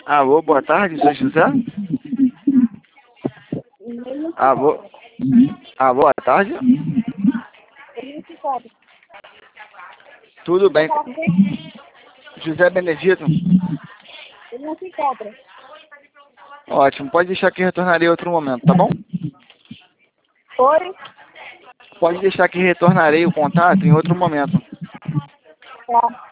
Alô, boa tarde, sou José? Alô, alô, boa tarde. Ele se cobra. Tudo bem? José Benedito? Ele não se cobra. Ótimo, pode deixar que retornarei em outro momento, tá bom? Oi? Pode deixar que retornarei o contato em outro momento. Tá.